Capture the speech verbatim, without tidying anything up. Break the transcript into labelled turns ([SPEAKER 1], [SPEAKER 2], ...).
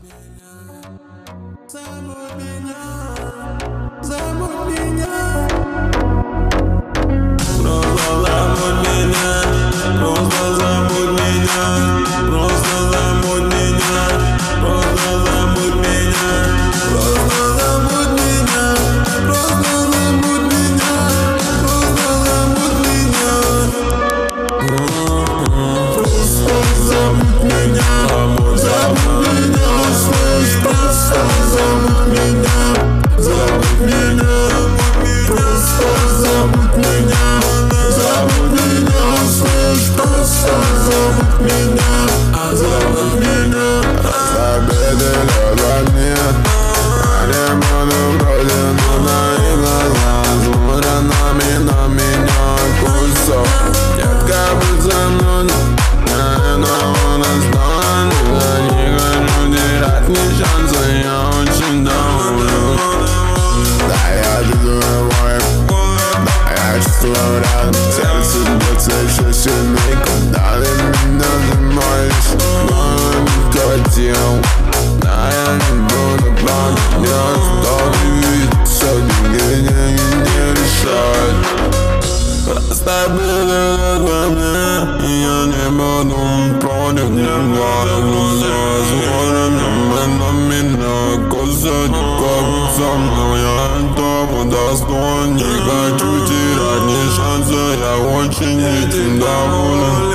[SPEAKER 1] Забудь меня, забудь меня. Просто забудь меня, просто забудь меня, просто забудь меня, просто забудь меня, просто забудь меня, просто забудь меня, просто забудь меня. Просто забудь меня, забудь меня, слышь, просто забудь меня, забудь меня, просто забудь меня, забудь меня, слышь, просто забудь меня, забудь меня.
[SPEAKER 2] Забыли любят мне, я не буду вроде, но на их глаза смотрят на меня, на меня кусок. Детка, будь со мной, я этого достану, я не хочу терять ни шанса, я очень доволен. Да, я чувствую боль, да, я чувствую рядом, сердце бьется еще сильнее, когда ты меня сжимаешь, но не хотел. Да, я не буду плакать, я устал видеться, деньги не решают.
[SPEAKER 1] Просто было во мне, и я не буду против тебя. Глаза смотрят на меня, меня кусают, как со мной. Я этого достоин, не хочу терять ни шанса, я очень этим доволен.